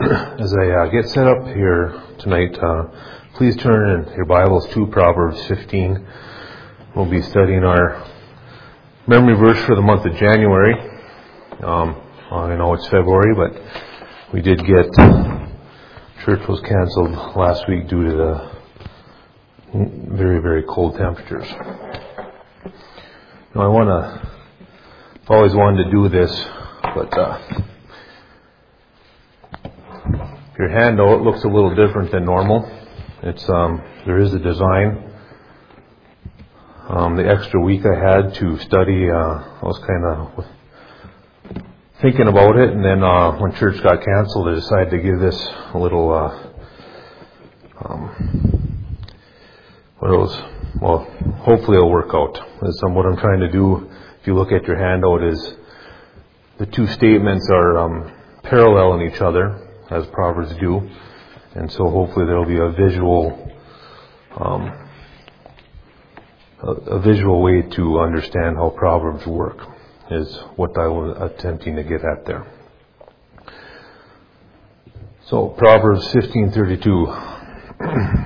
As I get set up here tonight, please turn in your Bibles to Proverbs 15. We'll be studying our memory verse for the month of January. I know it's February, but we did get, church was canceled last week due to the very, very cold temperatures. Now I've always wanted to do this, but your handout looks a little different than normal. It's there is a design. The extra week I had to study, I was kind of thinking about it, and then when church got canceled, I decided to give this a little. Hopefully it'll work out. What I'm trying to do, if you look at your handout, is the two statements are parallel in each other, as Proverbs do, and so hopefully there will be a visual way to understand how Proverbs work, is what I was attempting to get at there. So Proverbs 15:32.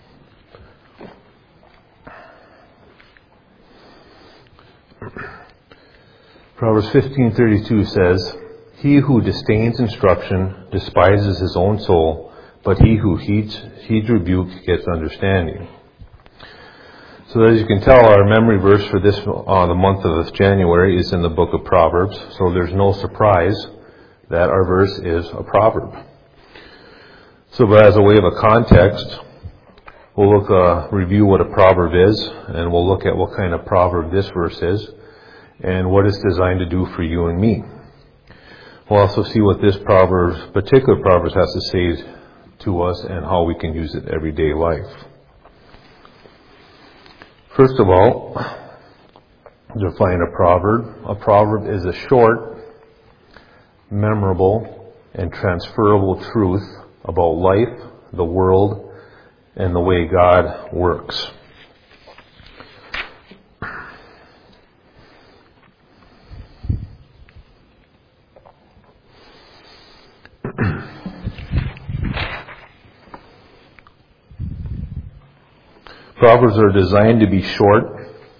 Proverbs 15:32 says, "He who disdains instruction despises his own soul, but he who heeds rebuke gets understanding." So as you can tell, our memory verse for this the month of January is in the book of Proverbs. So there's no surprise that our verse is a proverb. So as a way of a context, we'll review what a proverb is, and we'll look at what kind of proverb this verse is, and what it's designed to do for you and me. We'll also see what this particular proverb has to say to us and how we can use it in everyday life. First of all, define a proverb. A proverb is a short, memorable, and transferable truth about life, the world, and the way God works. Proverbs are designed to be short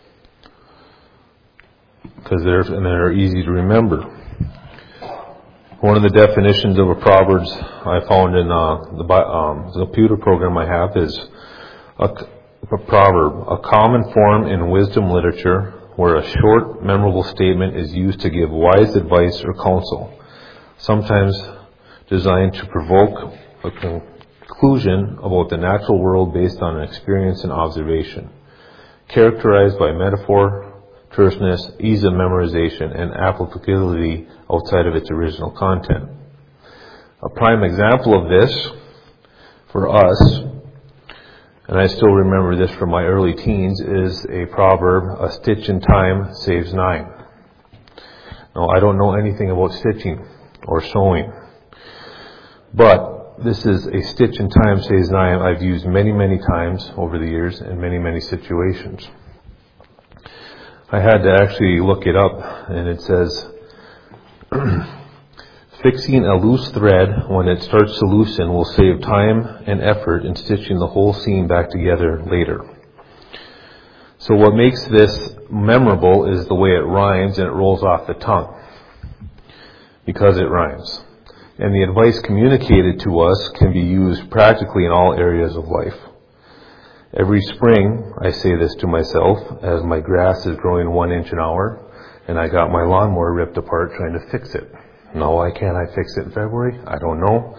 because they're easy to remember. One of the definitions of a proverbs I found in the computer program I have is a proverb, a common form in wisdom literature where a short, memorable statement is used to give wise advice or counsel, sometimes designed to provoke a conclusion about the natural world based on experience and observation, characterized by metaphor, terseness, ease of memorization, and applicability outside of its original content. A prime example of this for us, and I still remember this from my early teens, is a proverb, "A stitch in time saves 9." Now, I don't know anything about stitching or sewing, but this is a stitch in time saves 9 I've used many, many times over the years in many, many situations. I had to actually look it up, and it says, "Fixing a loose thread when it starts to loosen will save time and effort in stitching the whole seam back together later." So what makes this memorable is the way it rhymes and it rolls off the tongue, because it rhymes. And the advice communicated to us can be used practically in all areas of life. Every spring, I say this to myself as my grass is growing 1 inch an hour and I got my lawnmower ripped apart trying to fix it. Now, why can't I fix it in February? I don't know.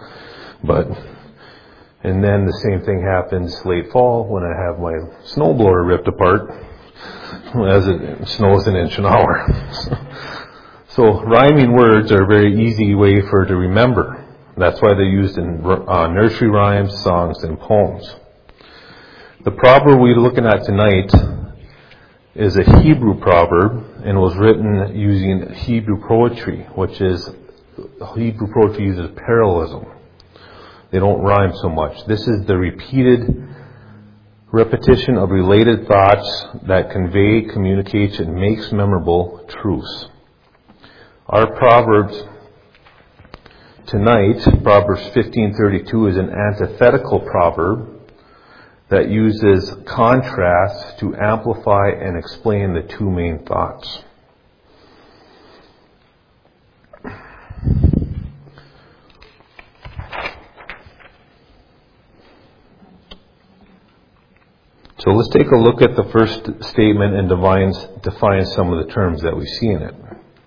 And then the same thing happens late fall when I have my snowblower ripped apart as it snows 1 inch an hour. So rhyming words are a very easy way to remember. That's why they're used in nursery rhymes, songs, and poems. The proverb we're looking at tonight is a Hebrew proverb and was written using Hebrew poetry, Hebrew poetry uses parallelism. They don't rhyme so much. This is the repeated repetition of related thoughts that convey, communicates, and makes memorable truths. Our Proverbs tonight, Proverbs 15:32 is an antithetical proverb that uses contrast to amplify and explain the two main thoughts. So let's take a look at the first statement and define some of the terms that we see in it.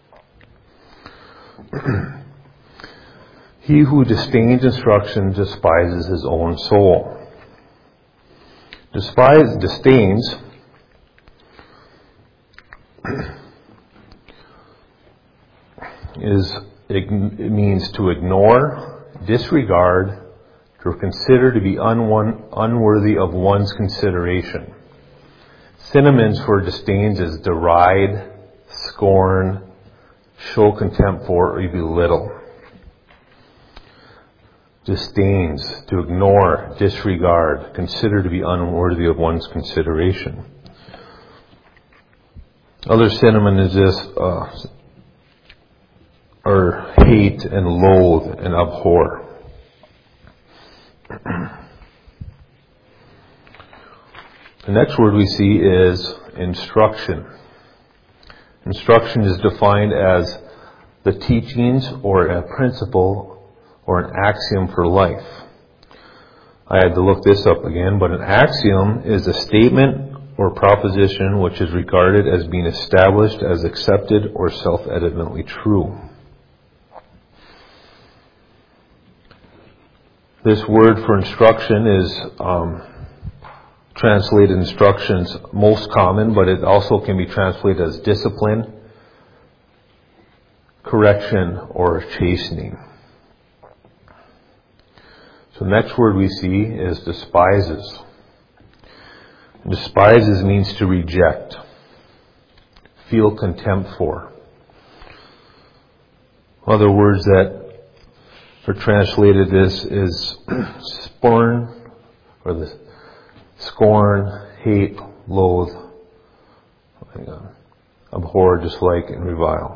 He who disdains instruction despises his own soul. Disdains it means to ignore, disregard, or consider to be unworthy of one's consideration. Synonyms for disdains is deride, scorn, show contempt for, or belittle. Disdains, to ignore, disregard, consider to be unworthy of one's consideration. Other synonyms are hate and loathe and abhor. The next word we see is instruction. Instruction is defined as the teachings or a principle or an axiom for life. I had to look this up again, but an axiom is a statement or proposition which is regarded as being established as accepted or self-evidently true. This word for instruction is translated instructions most common, but it also can be translated as discipline, correction, or chastening. So the next word we see is despises. Despises means to reject, feel contempt for. Other words that are translated this is scorn, or the scorn, hate, loathe, abhor, dislike, and revile.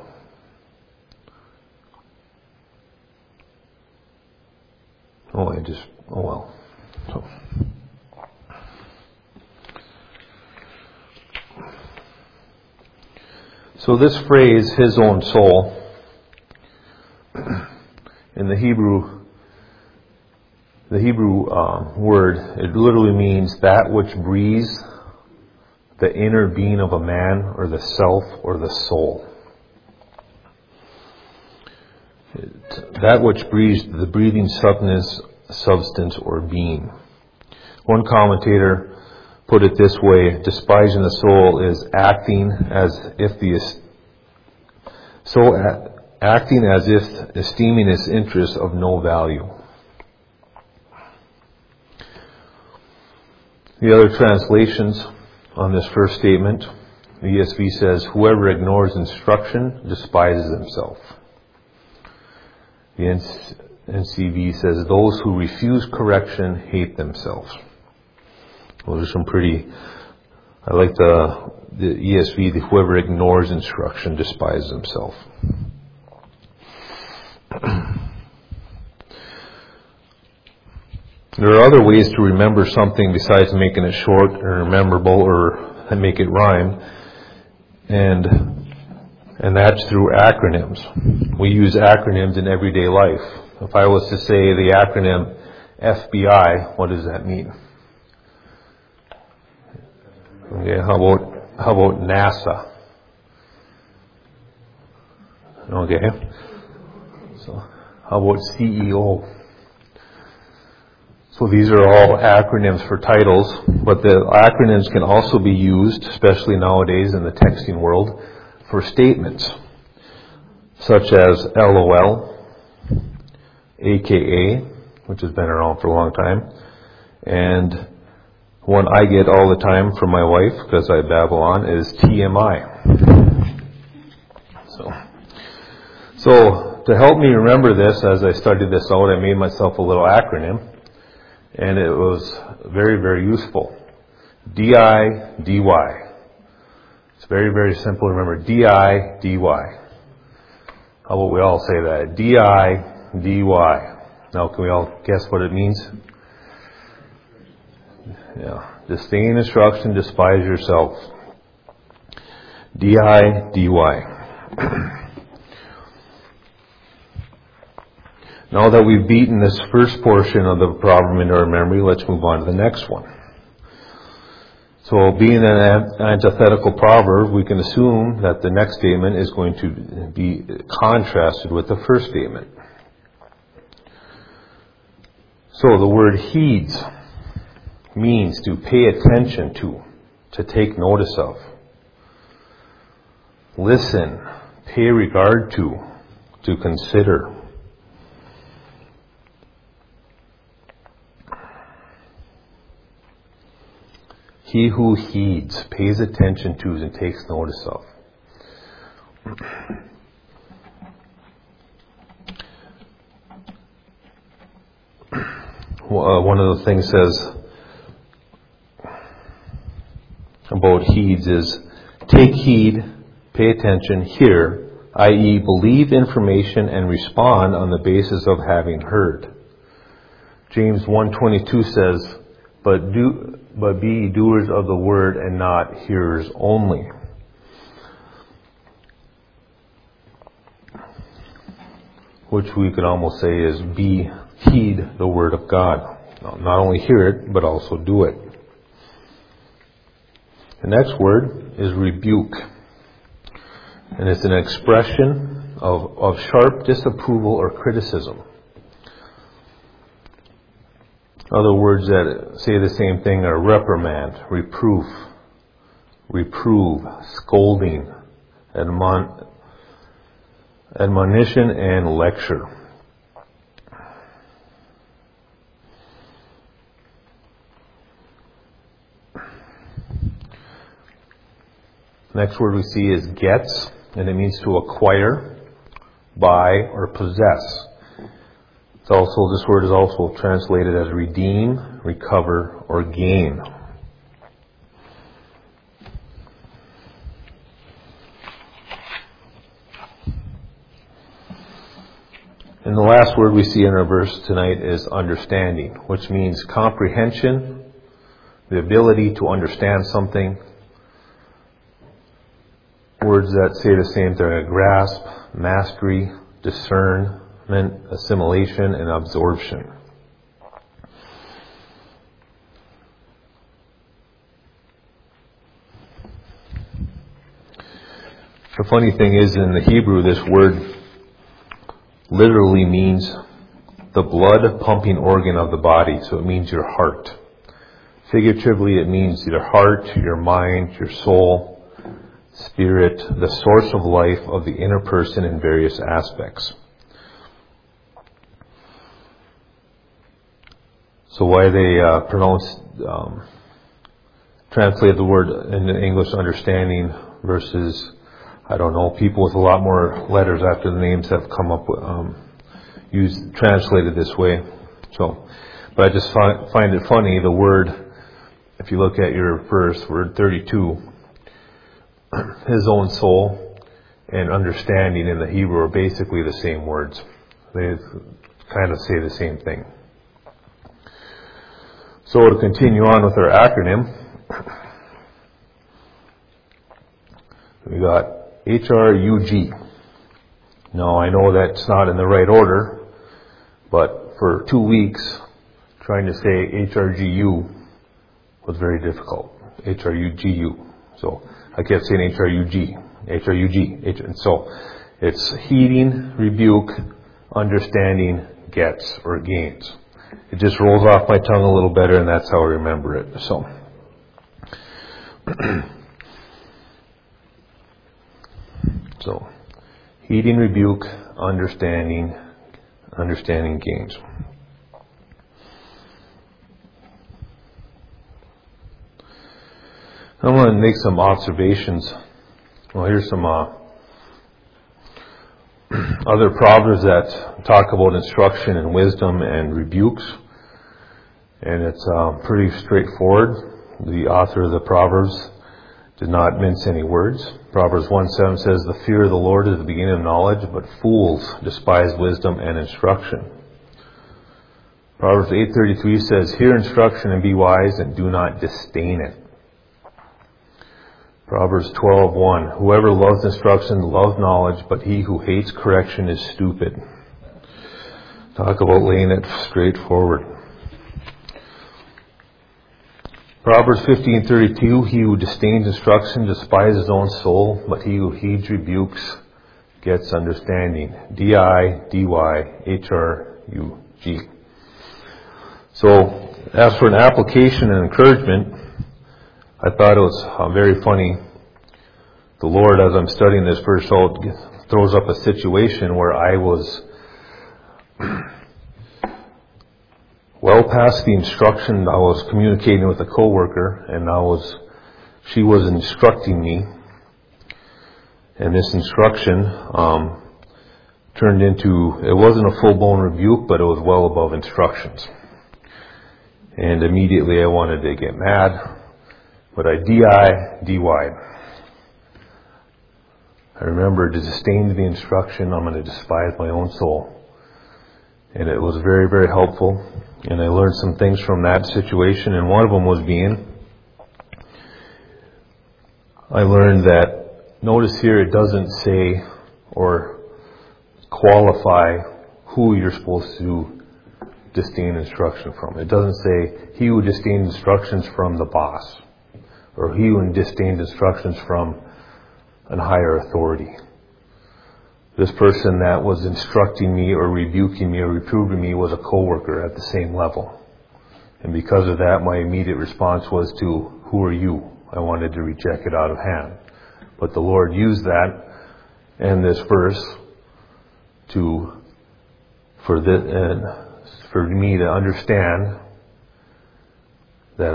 So this phrase, his own soul, in the Hebrew word, it literally means that which breathes the inner being of a man, or the self, or the soul. That which breathes the breathing substance or being. One commentator put it this way: despising the soul is acting as if esteeming its interests of no value. The other translations on this first statement, the ESV says, whoever ignores instruction despises himself. The NCV says, those who refuse correction hate themselves. Those are some pretty, I like the ESV, the whoever ignores instruction despises himself. There are other ways to remember something besides making it short or memorable or make it rhyme, and that's through acronyms. We use acronyms in everyday life. If I was to say the acronym FBI, what does that mean? Okay, how about NASA? Okay. So how about CEO? So these are all acronyms for titles, but the acronyms can also be used, especially nowadays in the texting world, for statements, such as LOL, AKA, which has been around for a long time, and one I get all the time from my wife, because I babble on, is TMI. So to help me remember this, as I studied this out, I made myself a little acronym, and it was very, very useful. DI-DY. It's very, very simple to remember. DI-DY. How about we all say that? DI, D-I-D-Y. Now can we all guess what it means? Yeah. Disdain instruction, despise yourself. D-I-D-Y. Now that we've beaten this first portion of the proverb into our memory, let's move on to the next one. So being an antithetical proverb, we can assume that the next statement is going to be contrasted with the first statement. So the word heeds means to pay attention to take notice of. Listen, pay regard to consider. He who heeds, pays attention to, and takes notice of. One of the things says about heeds is take heed, pay attention, hear, i.e. believe information and respond on the basis of having heard. James 1:22 says, but be doers of the word and not hearers only. Which we could almost say is heed the word of God. Not only hear it, but also do it. The next word is rebuke. And it's an expression of sharp disapproval or criticism. Other words that say the same thing are reprimand, reproof, reprove, scolding, admonition, and lecture. Next word we see is gets, and it means to acquire, buy, or possess. This word is also translated as redeem, recover, or gain. And the last word we see in our verse tonight is understanding, which means comprehension, the ability to understand something. Words that say the same thing: grasp, mastery, discernment, assimilation, and absorption. The funny thing is, in the Hebrew, this word literally means the blood pumping organ of the body, so it means your heart. Figuratively, it means your heart, your mind, your soul, spirit, the source of life of the inner person in various aspects. So why they translate the word in English understanding versus, people with a lot more letters after the names have come up with, translated this way. But I just find it funny, the word, if you look at your verse, word 32, his own soul and understanding in the Hebrew are basically the same words. They kind of say the same thing. So to continue on with our acronym, we got HRUG. Now I know that's not in the right order, but for 2 weeks trying to say HRGU was very difficult. HRUGU. So I kept saying HRUG. And so it's heeding, rebuke, understanding, gets, or gains. It just rolls off my tongue a little better, and that's how I remember it. So heeding, rebuke, understanding, gains. I'm going to make some observations. Well, here's some other proverbs that talk about instruction and wisdom and rebukes. And it's pretty straightforward. The author of the Proverbs did not mince any words. Proverbs 1:7 says, "The fear of the Lord is the beginning of knowledge, but fools despise wisdom and instruction." Proverbs 8:33 says, "Hear instruction and be wise, and do not disdain it." Proverbs 12:1, "Whoever loves instruction loves knowledge, but he who hates correction is stupid." Talk about laying it straightforward. Proverbs 15:32, "He who disdains instruction despises his own soul, but he who heeds rebukes gets understanding." DIDYHRUG. So, as for an application and encouragement, I thought it was very funny. The Lord, as I'm studying this verse out, throws up a situation where I was well past the instruction. I was communicating with a coworker, and she was instructing me, and this instruction turned into, it wasn't a full-blown rebuke, but it was well above instructions. And immediately I wanted to get mad, but I DIDY'd. I remember, to disdain the instruction, I'm going to despise my own soul. And it was very, very helpful. And I learned some things from that situation. And one of them was I learned that, notice here it doesn't say or qualify who you're supposed to disdain instruction from. It doesn't say, "He who disdains instructions from the boss," or "He who disdains instructions from a higher authority." This person that was instructing me or rebuking me or reproving me was a coworker at the same level. And because of that, my immediate response was to, "Who are you?" I wanted to reject it out of hand. But the Lord used that and this verse for me to understand that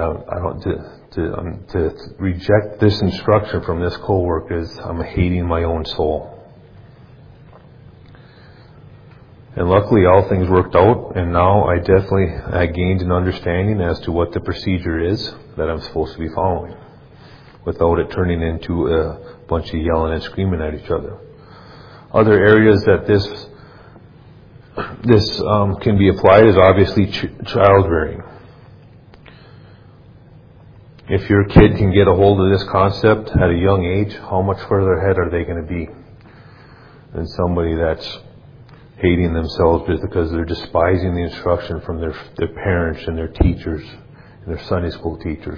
to reject this instruction from this coworker is I'm hating my own soul. And luckily all things worked out, and now I gained an understanding as to what the procedure is that I'm supposed to be following, without it turning into a bunch of yelling and screaming at each other. Other areas that this can be applied is obviously child rearing. If your kid can get a hold of this concept at a young age, how much further ahead are they going to be than somebody that's hating themselves just because they're despising the instruction from their parents and their teachers and their Sunday school teachers?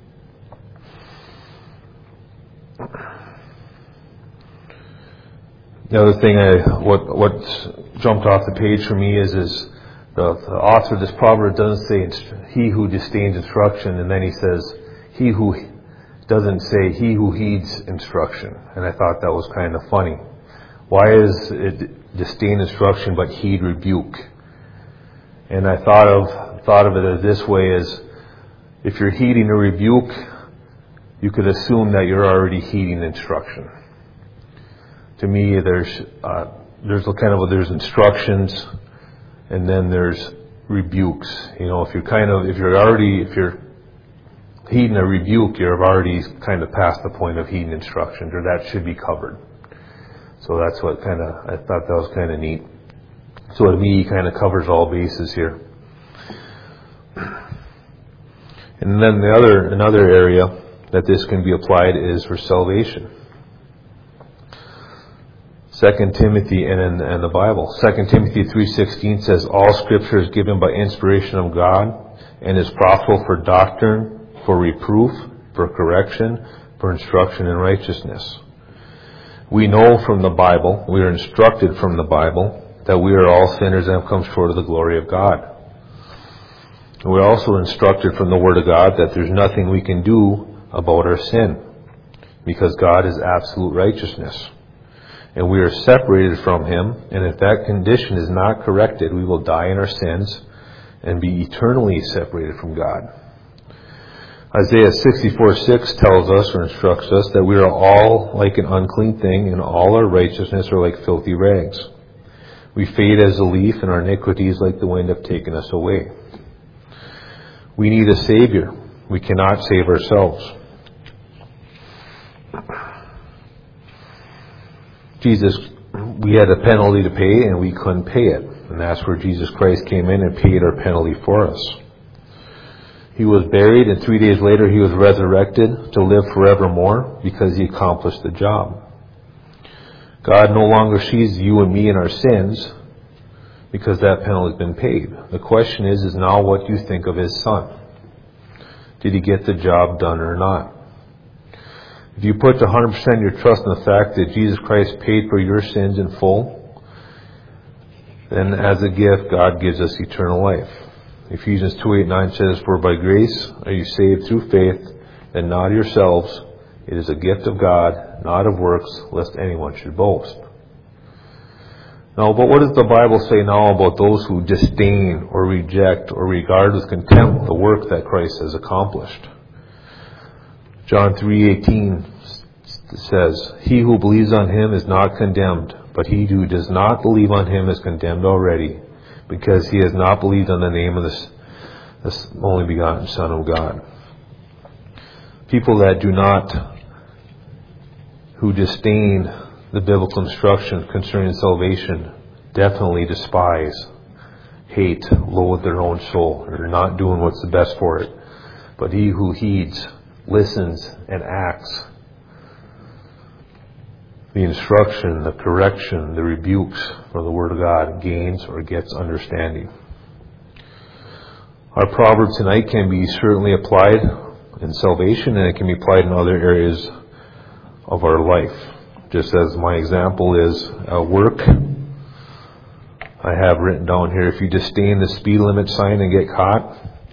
The other thing, what jumped off the page for me is the author of this proverb doesn't say "he who disdains instruction," and then he says "he who," doesn't say "he who heeds instruction." And I thought that was kind of funny. Why is it disdain instruction but heed rebuke? And I thought of it as this way: is if you're heeding a rebuke, you could assume that you're already heeding instruction. To me, there's instructions, and then there's rebukes. You know, if you're heeding a rebuke, you're already kind of past the point of heeding instructions, or that should be covered. So that's what I thought that was kind of neat. So to me, he kind of covers all bases here. And then another area that this can be applied is for salvation. 2 Timothy and the Bible. 2 Timothy 3:16 says, "All Scripture is given by inspiration of God and is profitable for doctrine, for reproof, for correction, for instruction in righteousness." We know from the Bible, we are instructed from the Bible, that we are all sinners and have come short of the glory of God. And we're also instructed from the Word of God that there's nothing we can do about our sin, because God is absolute righteousness. And we are separated from Him, and if that condition is not corrected, we will die in our sins and be eternally separated from God. Isaiah 64:6 tells us, or instructs us, that we are all like an unclean thing, and all our righteousness are like filthy rags. We fade as a leaf, and our iniquities like the wind have taken us away. We need a Savior. We cannot save ourselves. we had a penalty to pay and we couldn't pay it. And that's where Jesus Christ came in and paid our penalty for us. He was buried, and 3 days later he was resurrected to live forevermore because he accomplished the job. God no longer sees you and me in our sins because that penalty has been paid. The question is now what do you think of his Son? Did he get the job done or not? If you put 100% of your trust in the fact that Jesus Christ paid for your sins in full, then as a gift God gives us eternal life. Ephesians 2:8-9 says, "For by grace are you saved through faith, and not yourselves. It is a gift of God, not of works, lest anyone should boast." Now, but what does the Bible say now about those who disdain or reject or regard with contempt the work that Christ has accomplished? John 3:18 says, "He who believes on him is not condemned, but he who does not believe on him is condemned already, because he has not believed on the name of the only begotten Son of God." People that who disdain the biblical instruction concerning salvation definitely despise, hate, loathe their own soul. They're not doing what's the best for it. But he who heeds, listens, and acts the instruction, the correction, the rebukes from the Word of God gains or gets understanding. Our proverb tonight can be certainly applied in salvation, and it can be applied in other areas of our life. Just as my example is work, I have written down here, if you disdain the speed limit sign and get caught,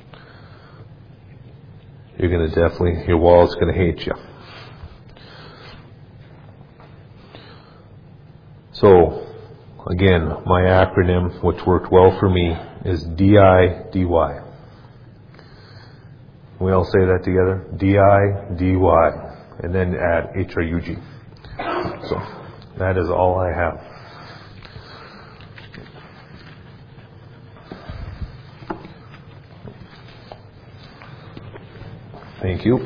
your wallet's going to hate you. So, again, my acronym, which worked well for me, is DIDY. We all say that together? DIDY. And then add HRUG. So, that is all I have. Thank you.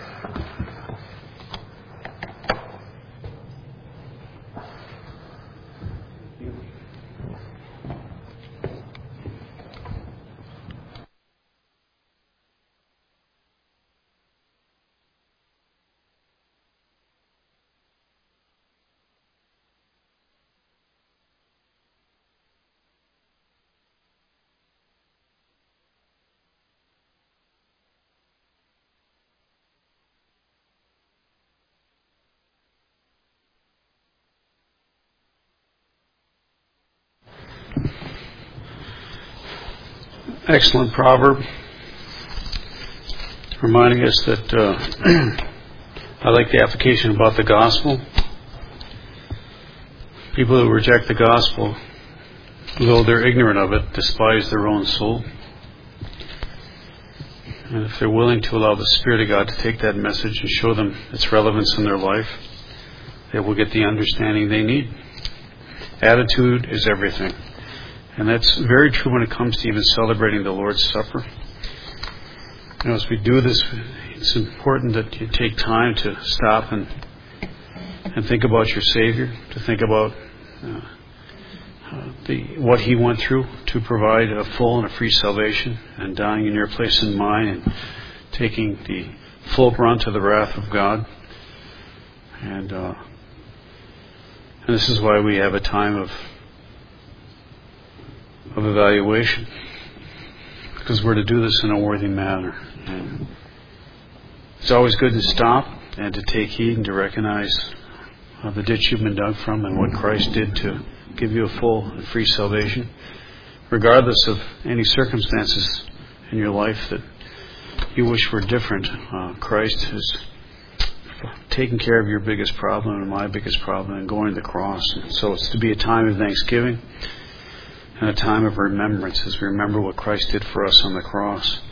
Excellent proverb, reminding us that I like the application about the gospel. People who reject the gospel, though they're ignorant of it, despise their own soul. And if they're willing to allow the Spirit of God to take that message and show them its relevance in their life, they will get the understanding they need. Attitude is everything. And that's very true when it comes to even celebrating the Lord's Supper. As we do this, it's important that you take time to stop and think about your Savior, to think about what He went through to provide a full and a free salvation, and dying in your place and mine, and taking the full brunt of the wrath of God. And this is why we have a time of evaluation, because we're to do this in a worthy manner. And it's always good to stop and to take heed and to recognize the ditch you've been dug from and what Christ did to give you a full and free salvation, regardless of any circumstances in your life that you wish were different. Christ has taken care of your biggest problem and my biggest problem and going to the cross. And so it's to be a time of thanksgiving and a time of remembrance as we remember what Christ did for us on the cross.